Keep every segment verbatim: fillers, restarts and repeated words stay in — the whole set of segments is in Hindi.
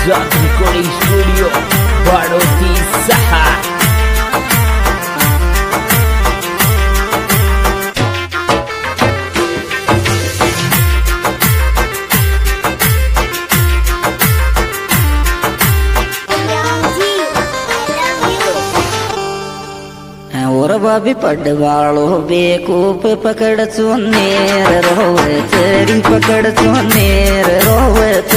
Zat Recording Studio Barothi Saha. और बाबी पडवाळो बेकूप पकड़ चुनेर रोवत री पकड़ चुनेर रोवत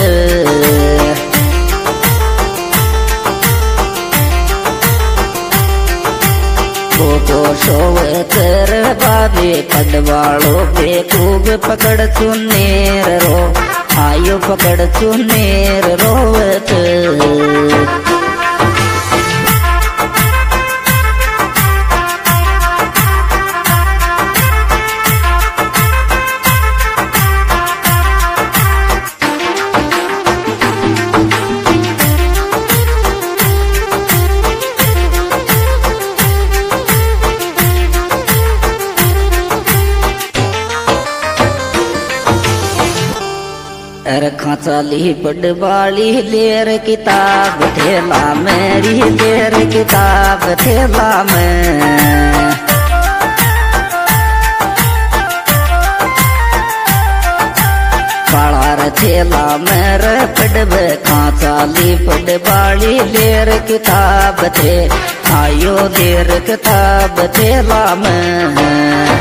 को शोवत रे बाबी पडवाळो बेकूप पकड़ चुनेर रो आयो पकड़ चुनेर रोवत खाचाली पडवाली लेर किताब थेला मेरी लेर किताब थेला में पाड़ार थेला मेरे पडब खाचाली पडवाली लेर किताब थे आयो लेर किताब थेला में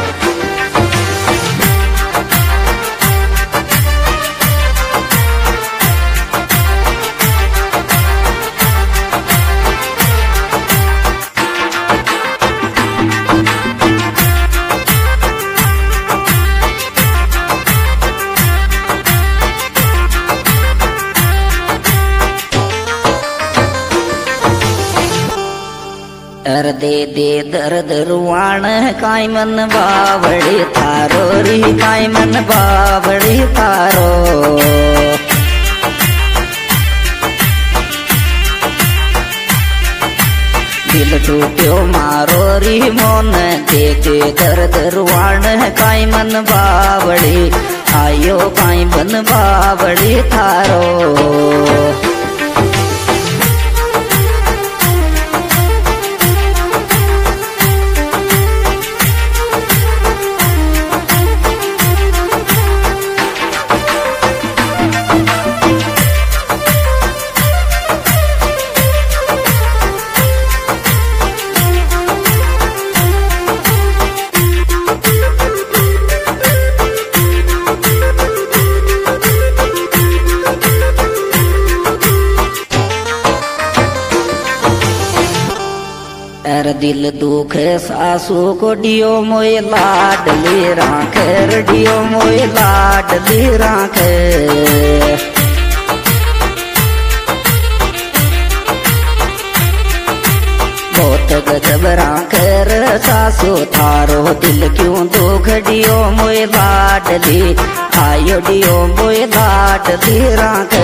दर दे दे दर्द रुवाण काई मन बावड़ी थारो री काई मन बावड़ी थारो दिल टूट्यो मारो री मोन देखे दर्द रुवाण काई मन बावड़ी आयो काई मन बावड़ी थारो अर दिल दुख सासू को डियो मोए लाडली राख डियो मोए लाडली राख बहुत गजब राख सासू थारो दिल क्यों दुख डियो मोए लाडली आयो डियो मोए लाडली राख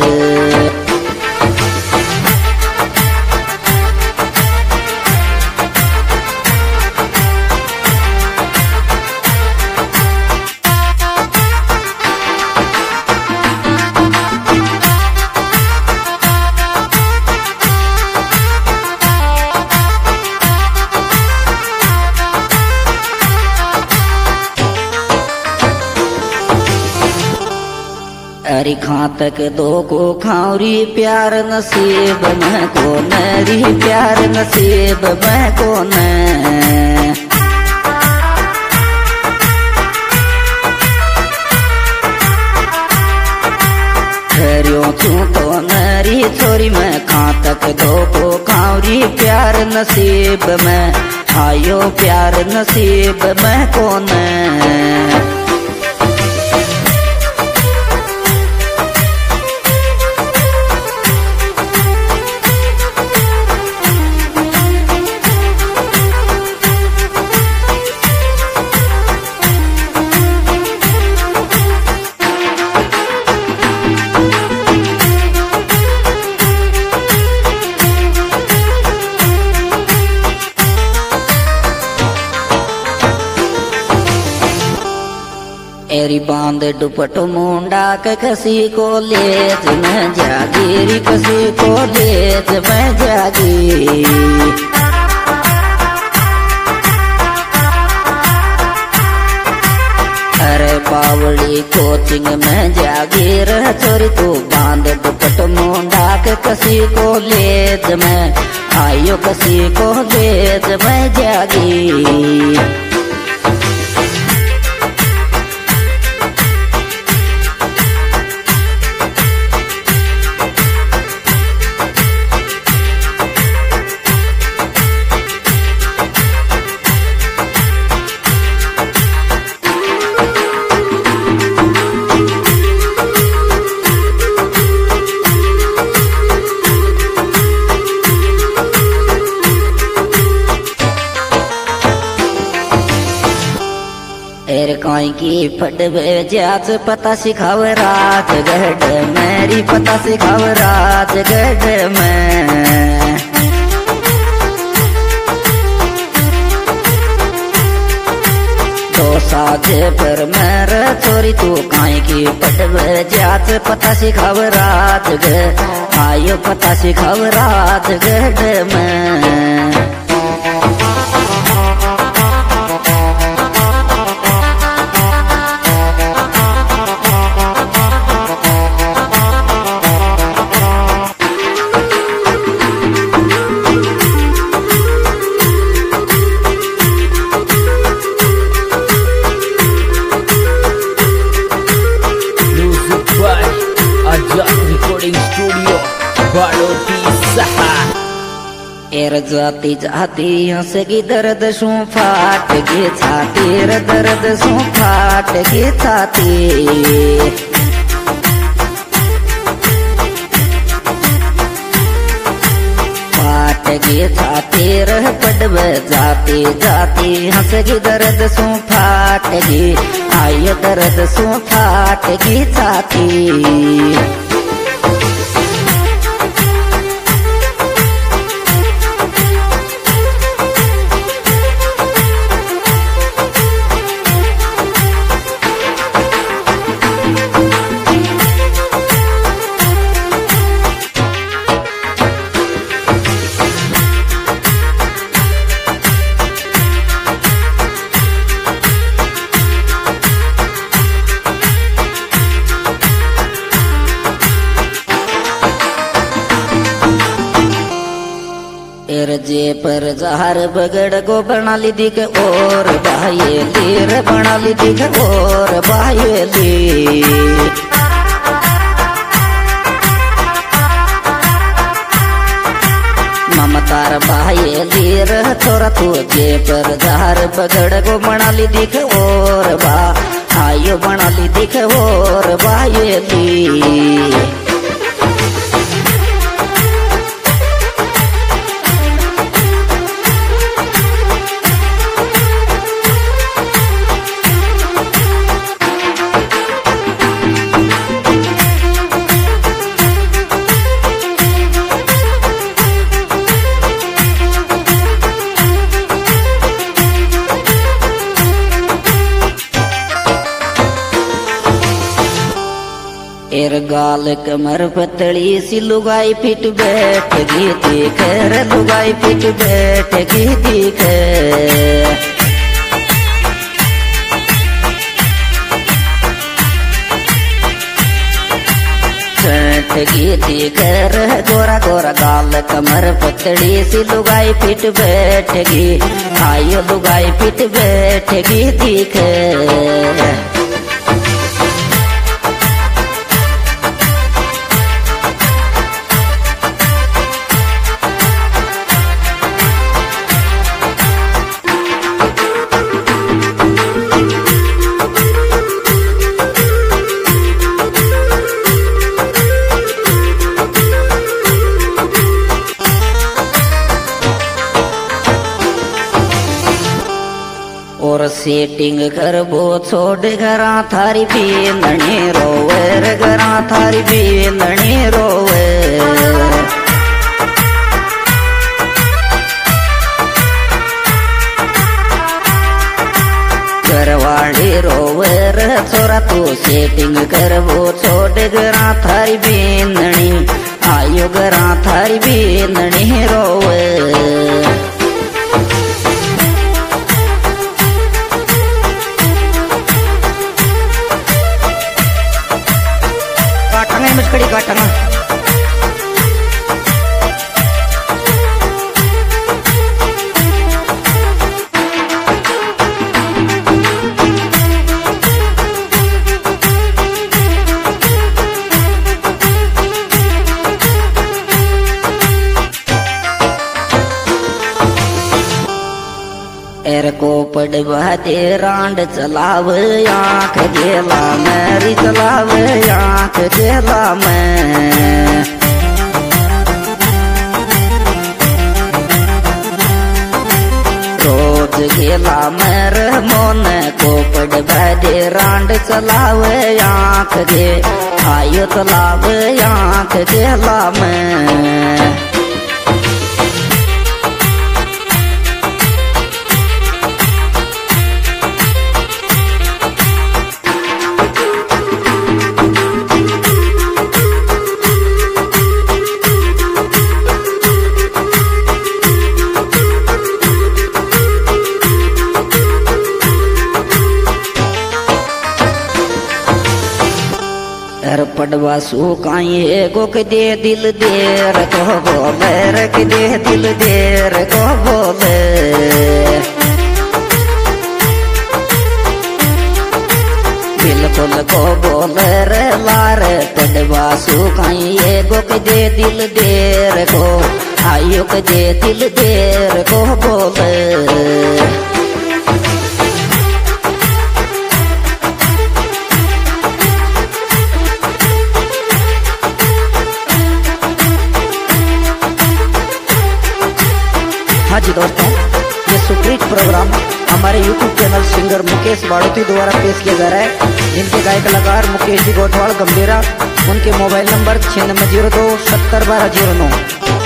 अरे खां तक दो को खाऊरी प्यार नसीब में को नरी प्यार नसीब में को न खरियो तू तो नरी छोरी में खां तक दो को खाऊरी प्यार नसीब में आयो प्यार नसीब में को न मेरी बांध दुपट मुंडा के कसी को लेज मैं जागीरी कसी को लेज मैं जागी अरे पावड़ी कोचिंग में जागीर चोरी तू बांध दुपट मुंडा के कसी को लेज मैं आयो कसी को लेज मैं जागी एर कोई की फटवे जाच पता सिखाव राजगढ़ मेरी पता सिखाव राजगढ़ में तो साजे पर मेर चोरी तू काई की फटवे जाच पता सिखाव राजगढ़ आयो पता सिखाव राजगढ़ में एर जाती जाती हंसगी दर्द सू फाट गे छाती रे दर्द सू फाट गे छाती फाट गे छाती रह पडव जाती जाती हंसगी दर्द सू फाट गे आयो दर्द सू फाट गे छाती एर जे पर जहर बगड़ को बना ली दिख और बाये लीर बना ली दिख और बाये ली ममतार बाये लीर थोड़ा तू जे पर जहर बगड़ को बना ली दिख और बा आयो बना ली दिख और बाये ली एर गाल कमर पतली सी लुगाई फिट बैठ गी देख रे लुगाई फिट बैठ गी देख बैठ गी देख रे गोरा गोरा गाल कमर पतली सी लुगाई फिट बैठ गी आयो लुगाई फिट बैठ गी देख और सेटिंग करबो छोड़ घरा थारी बेलणी रोवे रे घरा थारी बेलणी रोवे घरवाड़ी रोवे रे छोरा तू सेटिंग करबो छोड़ गरा थारी बेनणी आयो गरा थारी बेनणी रोवे काटंगे मुस्कड़ी काटंगा एर को पड़वा दे रांड चलाव आँख गेला मेरी चलाव आँख गेला मैं रोज गेला मेर मोन को पड़वा दे रांड चलाव आँख गे आयो चलाव आँख गेला मैं एर पड़वा सू काई एगो के दे दिल देर को बोले रे के दे दिल देर को बोले बिल्कुल को बोले रे लार पड़वा सू काई एगो के दे दिल देर को आयो के दे दिल देर को बोले हाँ जी दोस्तों, ये सुप्रीत प्रोग्राम हमारे YouTube channel singer Mukesh Badoti द्वारा पेश किया जा रहा है, जिनके गायक कलाकार मुकेश जी गोठवाल गंभीरा। उनके मोबाइल नंबर छियानवे जीरो दो सत्तर बारह जीरो नौ।